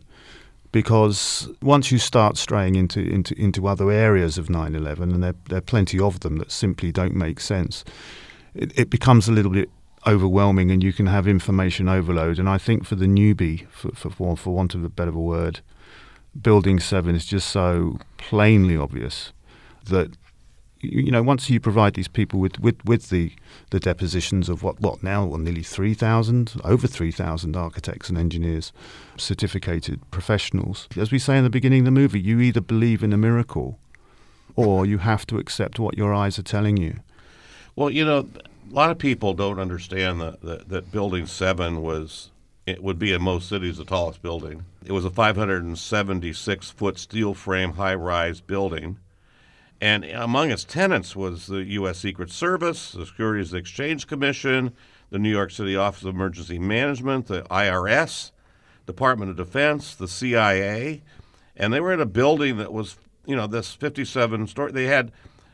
Because once you start straying into other areas of 9/11, and there are plenty of them that simply don't make sense, it becomes a little bit overwhelming, and you can have information overload. And I think for the newbie, for want of a better word, Building 7 is just so plainly obvious that, you know, once you provide these people with the depositions of what now, well, nearly 3,000, over 3,000 architects and engineers, certificated professionals. As we say in the beginning of the movie, you either believe in a miracle or you have to accept what your eyes are telling you. Well, you know, a lot of people don't understand that Building 7 would be in most cities the tallest building. It was a 576-foot steel frame high-rise building. And among its tenants was the U.S. Secret Service, the Securities and Exchange Commission, the New York City Office of Emergency Management, the IRS, Department of Defense, the CIA. And they were in a building that was, you know, this 57-story. They had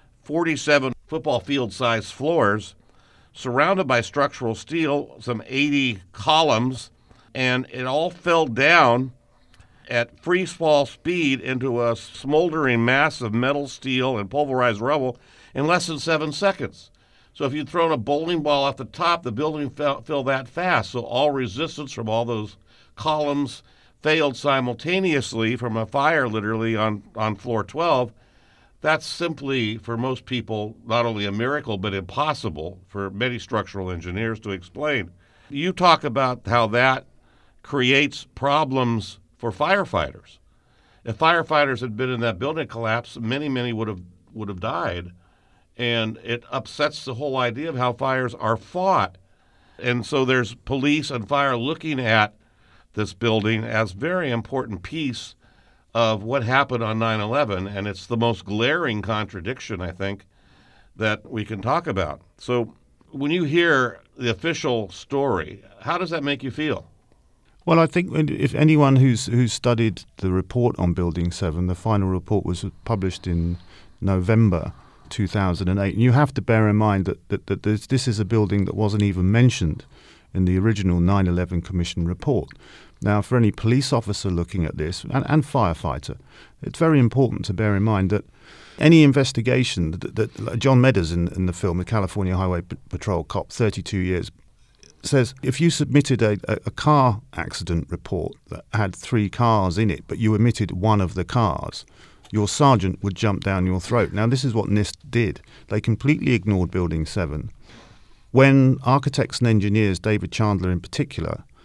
47 football field-sized floors surrounded by structural steel, some 80 columns, and it all fell down at free fall speed into a smoldering mass of metal, steel, and pulverized rubble in less than 7 seconds. So if you'd thrown a bowling ball off the top, the building fell that fast. So all resistance from all those columns failed simultaneously from a fire literally on floor 12. That's simply, for most people, not only a miracle, but impossible for many structural engineers to explain. You talk about how that creates problems for firefighters. If firefighters had been in that building collapse, many would have died. And it upsets the whole idea of how fires are fought. And so there's police and fire looking at this building as a very important piece of what happened on 9/11, and it's the most glaring contradiction, I think, that we can talk about. So when you hear the official story, how does that make you feel? Well, I think if anyone who's studied the report on Building 7, the final report was published in November 2008, and you have to bear in mind that this is a building that wasn't even mentioned in the original 9/11 Commission report. Now, for any police officer looking at this, and firefighter, it's very important to bear in mind that any investigation that John Medders in the film, the California Highway Patrol cop, 32 years, says if you submitted a car accident report that had 3 cars in it, but you omitted one of the cars, your sergeant would jump down your throat. Now, this is what NIST did. They completely ignored Building 7. When architects and engineers, David Chandler in particular,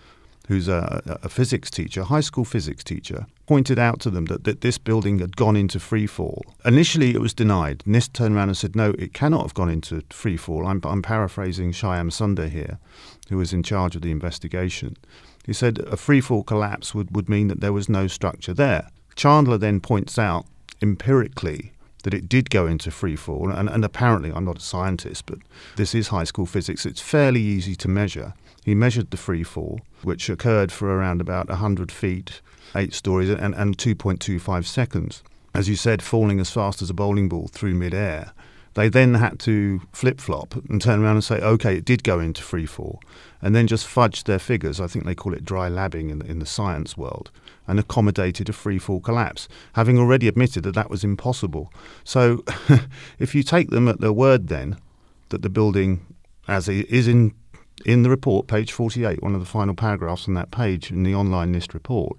who's a physics teacher, high school physics teacher, pointed out to them that this building had gone into free fall. Initially, it was denied. NIST turned around and said, no, it cannot have gone into free fall. I'm paraphrasing Shyam Sundar here, who was in charge of the investigation. He said a free fall collapse would mean that there was no structure there. Chandler then points out empirically that it did go into free fall, and apparently, I'm not a scientist, but this is high school physics, it's fairly easy to measure. He measured the free fall, which occurred for around about 100 feet, 8 stories, and 2.25 seconds. As you said, falling as fast as a bowling ball through mid-air. They then had to flip-flop and turn around and say, OK, it did go into free fall, and then just fudged their figures. I think they call it dry labbing in the science world, and accommodated a free fall collapse, having already admitted that that was impossible. So if you take them at their word then, that the building, as it is in the report, page 48, one of the final paragraphs on that page in the online NIST report,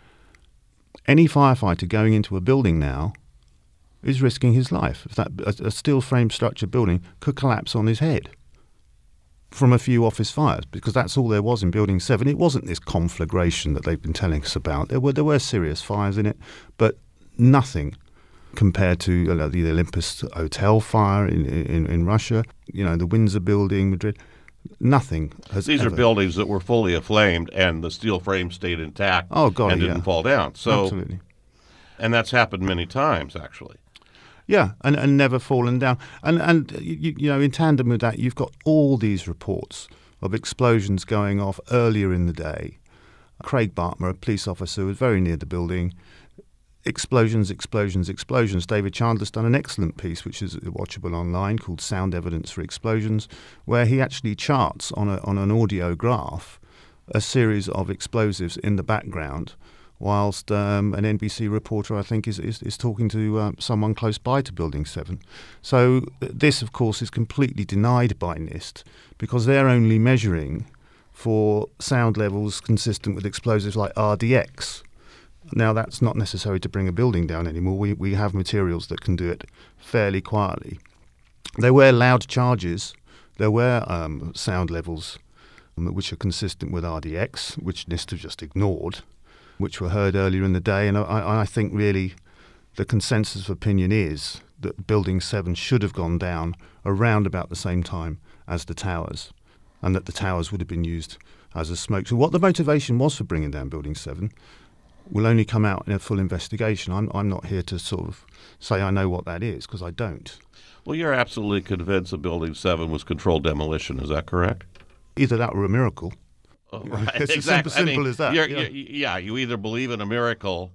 any firefighter going into a building now is risking his life. If that a steel frame structure building could collapse on his head from a few office fires, because that's all there was in Building 7. It wasn't this conflagration that they've been telling us about. There were serious fires in it, but nothing compared to the Olympus Hotel fire in Russia, the Windsor building, Madrid. Nothing has These ever. are buildings that were fully aflamed and the steel frame stayed intact and didn't fall down. So, absolutely. And that's happened many times, actually. Yeah, and never fallen down. And in tandem with that, you've got all these reports of explosions going off earlier in the day. Craig Bartmer, a police officer, was very near the building. Explosions. David Chandler's done an excellent piece, which is watchable online, called Sound Evidence for Explosions, where he actually charts on an audio graph a series of explosives in the background, whilst an NBC reporter, I think, is talking to someone close by to Building 7. So this, of course, is completely denied by NIST because they're only measuring for sound levels consistent with explosives like RDX. Now, that's not necessary to bring a building down anymore. We have materials that can do it fairly quietly. There were loud charges. There were sound levels which are consistent with RDX, which NIST have just ignored, which were heard earlier in the day. And I think really the consensus of opinion is that Building 7 should have gone down around about the same time as the towers, and that the towers would have been used as a smoke. So what the motivation was for bringing down Building 7 will only come out in a full investigation. I'm not here to sort of say I know what that is, because I don't. Well, you're absolutely convinced that Building 7 was controlled demolition. Is that correct? Either that or a miracle. Right, it's exactly. as simple as that. You either believe in a miracle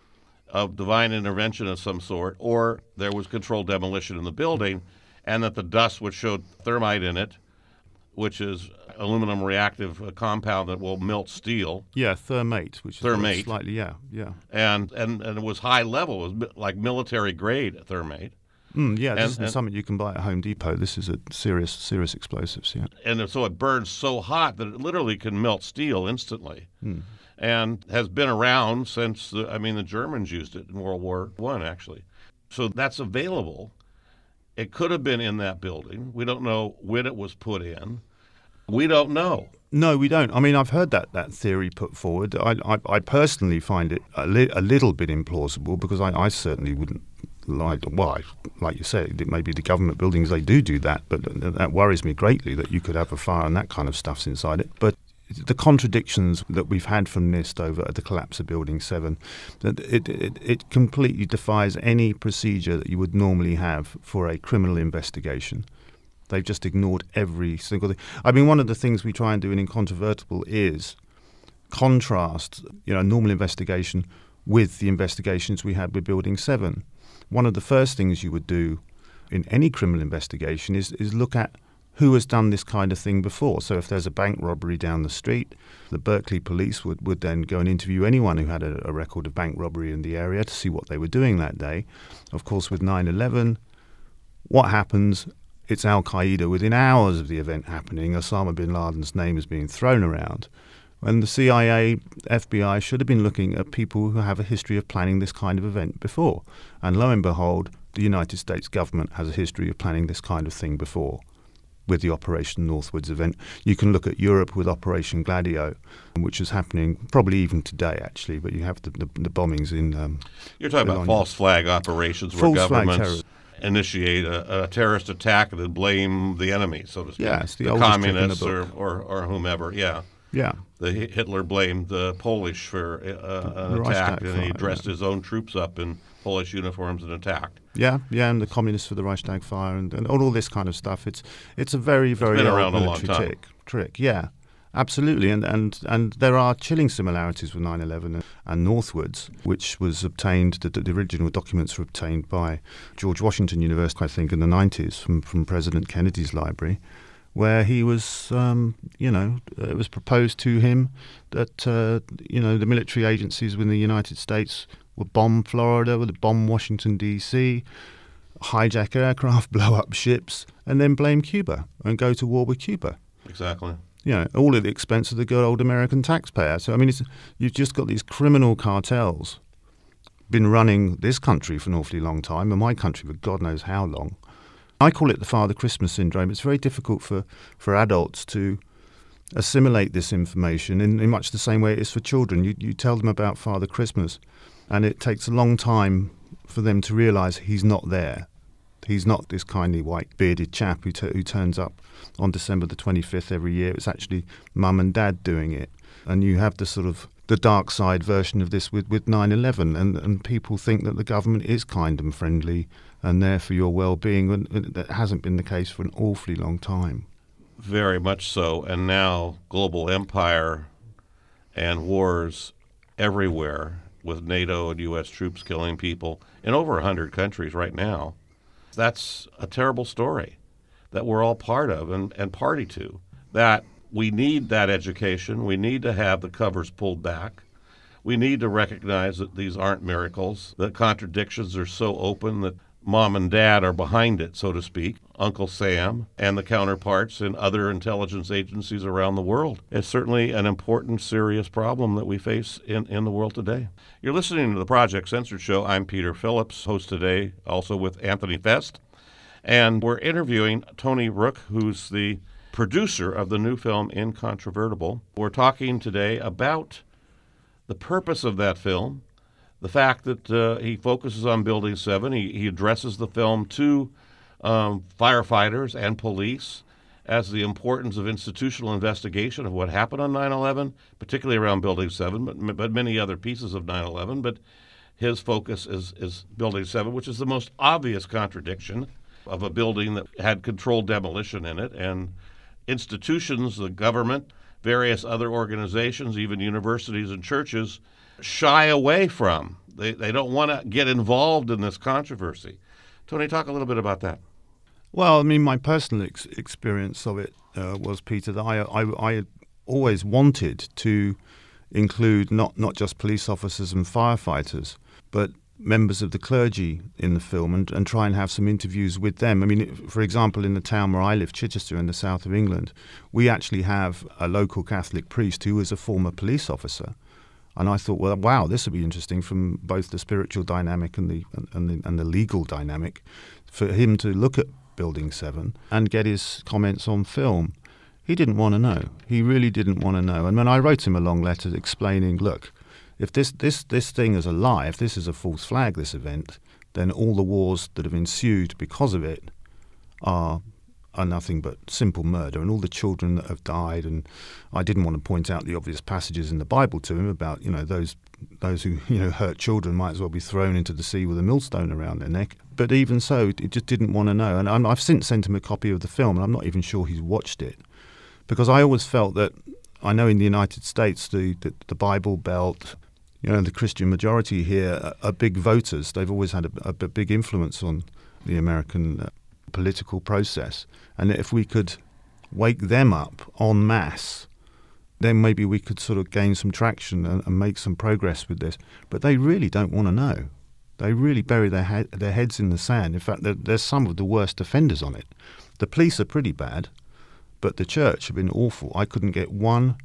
of divine intervention of some sort, or there was controlled demolition in the building, and that the dust, which showed thermite in it, which is aluminum reactive compound that will melt steel. Yeah, thermate, which is slightly, yeah. And it was high level. It was like military grade thermate. This isn't something you can buy at Home Depot. This is a serious explosives, yeah. And so it burns so hot that it literally can melt steel instantly. And has been around since, the Germans used it in World War I, actually. So that's available. It could have been in that building. We don't know when it was put in. We don't know. No, we don't. I mean, I've heard that theory put forward. I personally find it a little bit implausible, because I certainly wouldn't like you said, maybe the government buildings, they do that, but that worries me greatly that you could have a fire and that kind of stuff's inside it. But the contradictions that we've had from NIST over the collapse of Building 7, that it completely defies any procedure that you would normally have for a criminal investigation. They've just ignored every single thing. I mean, one of the things we try and do in Incontrovertible is contrast, a normal investigation with the investigations we had with Building 7. One of the first things you would do in any criminal investigation is look at who has done this kind of thing before. So if there's a bank robbery down the street, the Berkeley police would then go and interview anyone who had a record of bank robbery in the area to see what they were doing that day. Of course, with 9/11, what happens? It's Al-Qaeda. Within hours of the event happening, Osama bin Laden's name is being thrown around. And the CIA, FBI should have been looking at people who have a history of planning this kind of event before. And lo and behold, the United States government has a history of planning this kind of thing before. with the Operation Northwoods event. You can look at Europe with Operation Gladio, which is happening probably even today, actually, but you have the bombings in... You're talking about false flag operations where governments initiate a terrorist attack and then blame the enemy, so to speak. Yeah, it's the communists or whomever, yeah. Yeah. Hitler blamed the Polish for an attack, and he dressed his own troops up in Polish uniforms and attacked. Yeah, and the communists for the Reichstag fire and all this kind of stuff. It's a very, very old military trick. Yeah, absolutely. And there are chilling similarities with 9/11 and Northwoods, which was obtained, the original documents were obtained by George Washington University, I think, in the 90s from President Kennedy's library, where he was, it was proposed to him that, the military agencies within the United States would bomb Florida, would bomb Washington, D.C., hijack aircraft, blow up ships, and then blame Cuba and go to war with Cuba. Exactly. All at the expense of the good old American taxpayer. So, I mean, you've just got these criminal cartels been running this country for an awfully long time, and my country for God knows how long. I call it the Father Christmas syndrome. It's very difficult for adults to assimilate this information in much the same way it is for children. You tell them about Father Christmas, and it takes a long time for them to realise he's not there. He's not this kindly white bearded chap who turns up on December the 25th every year. It's actually mum and dad doing it. And you have the sort of the dark side version of this with 9/11, and people think that the government is kind and friendly and there for your well-being, and that hasn't been the case for an awfully long time. Very much so. And now global empire and wars everywhere with NATO and U.S. troops killing people in over 100 countries right now. That's a terrible story that we're all part of and party to. That we need that education. We need to have the covers pulled back. We need to recognize that these aren't miracles, that contradictions are so open that mom and dad are behind it, so to speak, Uncle Sam and the counterparts in other intelligence agencies around the world. It's certainly an important, serious problem that we face in the world today. You're listening to the Project Censored Show. I'm Peter Phillips, host today, also with Anthony Fest. And we're interviewing Tony Rooke, who's the producer of the new film Incontrovertible. We're talking today about the purpose of that film, the fact that he focuses on Building 7. He addresses the film to firefighters and police as the importance of institutional investigation of what happened on 9/11, particularly around Building 7, but many other pieces of 9/11. But his focus is Building 7, which is the most obvious contradiction of a building that had controlled demolition in it, and institutions, the government, various other organizations, even universities and churches, shy away from. They don't want to get involved in this controversy. Tony, talk a little bit about that. Well, I mean, my personal experience of it was, Peter, that I always wanted to include not just police officers and firefighters, but members of the clergy in the film and try and have some interviews with them. I mean, for example, in the town where I live, Chichester, in the south of England, we actually have a local Catholic priest who is a former police officer. And I thought, well, wow, this would be interesting from both the spiritual dynamic and the legal dynamic for him to look at Building 7 and get his comments on film. He didn't want to know. He really didn't want to know. And when I wrote him a long letter explaining, look, if this thing is a lie, if this is a false flag, this event, then all the wars that have ensued because of it are nothing but simple murder, and all the children that have died. And I didn't want to point out the obvious passages in the Bible to him about, those who, hurt children might as well be thrown into the sea with a millstone around their neck. But even so, he just didn't want to know. And I've since sent him a copy of the film, and I'm not even sure he's watched it, because I always felt that, I know in the United States, the Bible Belt, the Christian majority here are big voters. They've always had a big influence on the American political process. And if we could wake them up en masse, then maybe we could sort of gain some traction and make some progress with this. But they really don't want to know. They really bury their heads in the sand. In fact, there's some of the worst offenders on it. The police are pretty bad, but the church have been awful. I couldn't get one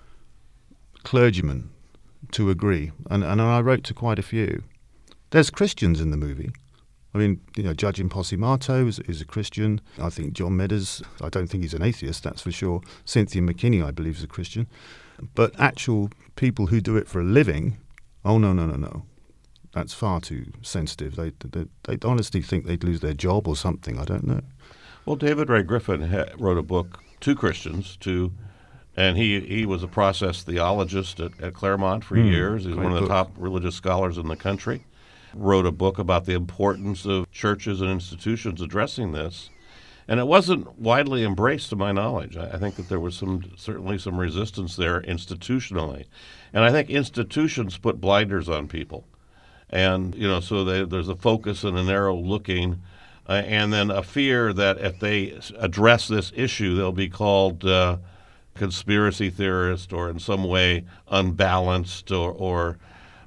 clergyman to agree, and I wrote to quite a few. There's Christians in the movie. I mean, Judge Imposimato is a Christian. I think John Meadows, I don't think he's an atheist, that's for sure. Cynthia McKinney, I believe, is a Christian. But actual people who do it for a living, oh, no. That's far too sensitive. They honestly think they'd lose their job or something. I don't know. Well, David Ray Griffin wrote a book, Two Christians, and he was a process theologist at Claremont for years. He's one of the top religious scholars in the country. Wrote a book about the importance of churches and institutions addressing this. And it wasn't widely embraced to my knowledge. I think that there was certainly some resistance there institutionally. And I think institutions put blinders on people. And, so there's a focus and a narrow looking, and then a fear that if they address this issue, they'll be called conspiracy theorist or in some way unbalanced or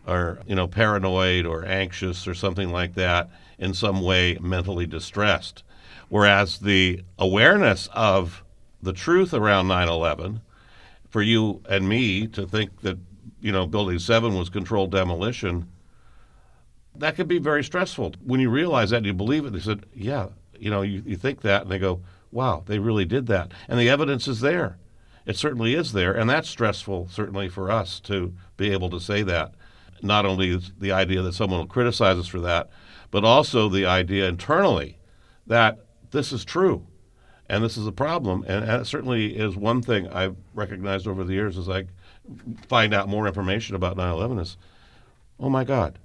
paranoid or anxious or something like that, in some way mentally distressed. Whereas the awareness of the truth around 9/11, for you and me to think that, Building 7 was controlled demolition, that could be very stressful. When you realize that and you believe it, they said, yeah, you think that, and they go, wow, they really did that. And the evidence is there. It certainly is there, and that's stressful, certainly for us to be able to say that. Not only the idea that someone will criticize us for that, but also the idea internally that this is true and this is a problem. And it certainly is one thing I've recognized over the years as I find out more information about 9/11 is, oh my God,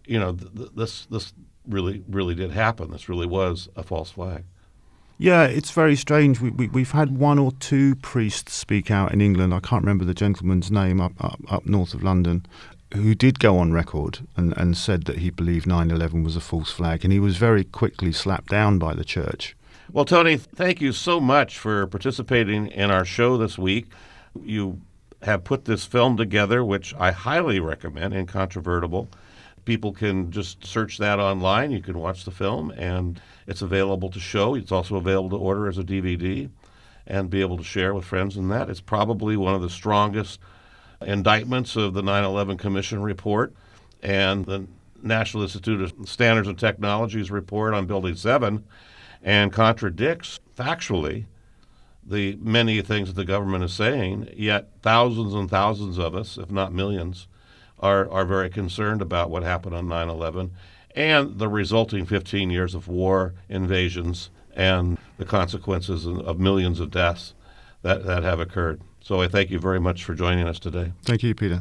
this really did happen. This really was a false flag. Yeah, it's very strange. We've had one or two priests speak out in England. I can't remember the gentleman's name up north of London, who did go on record and said that he believed 9/11 was a false flag, and he was very quickly slapped down by the church. Well, Tony, thank you so much for participating in our show this week. You have put this film together, which I highly recommend, Incontrovertible. People can just search that online. You can watch the film, and it's available to show. It's also available to order as a DVD and be able to share with friends. And that is probably one of the strongest indictments of the 9/11 Commission report and the National Institute of Standards and Technology's report on Building 7, and contradicts factually the many things that the government is saying, yet thousands and thousands of us, if not millions, are very concerned about what happened on 9/11 and the resulting 15 years of war, invasions, and the consequences of millions of deaths that have occurred. So I thank you very much for joining us today. Thank you, Peter.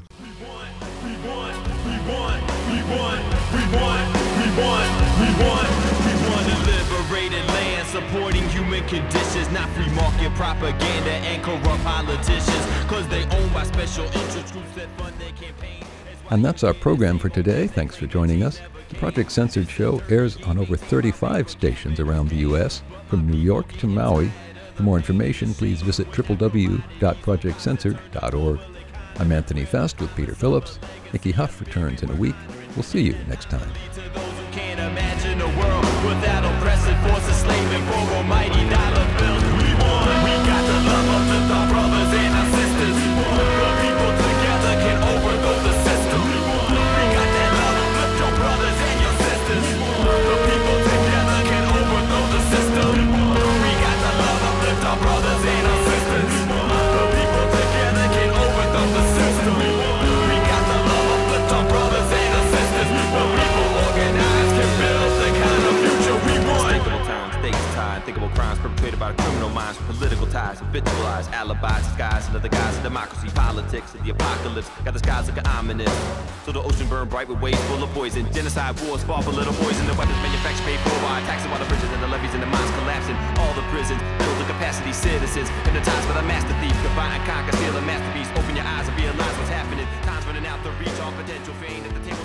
Supporting human conditions, not free market propaganda and corrupt politicians, because they owned by special interest groups that fund their campaigns. And that's our program for today. Thanks for joining us. The Project Censored show airs on over 35 stations around the U.S., from New York to Maui. For more information, please visit www.projectcensored.org. I'm Anthony Fest with Peter Phillips. Mickey Huff returns in a week. We'll see you next time. Can't imagine a world without oppressive forces slaving for almighty dollar bills. We got the love of our brothers and our sisters. The people together can overthrow the system. We got that love of your brothers and your sisters. The people together can overthrow the system. We got the love of our brothers and our sisters. The people together can overthrow the system. We got the love of our brothers and our sisters. The people organized can build the kind of future we want. Unspeakable times, stakes tied, thinkable crimes perpetrated by the criminal minds, political ties, habitualized alibis, disguised under the guise of democracy, politics, and the apocalypse. Got the skies looking ominous. So the ocean burned bright with waves full of poison. Genocide wars fought for little boys, and the weapons manufactured paid for by taxing while the bridges and the levees and the mines collapsing. All the prisons filled with capacity citizens, hypnotized by the master thief. Combine, conquer, steal a masterpiece. Open your eyes and realize what's happening. Time's running out to reach all potential fame at the table.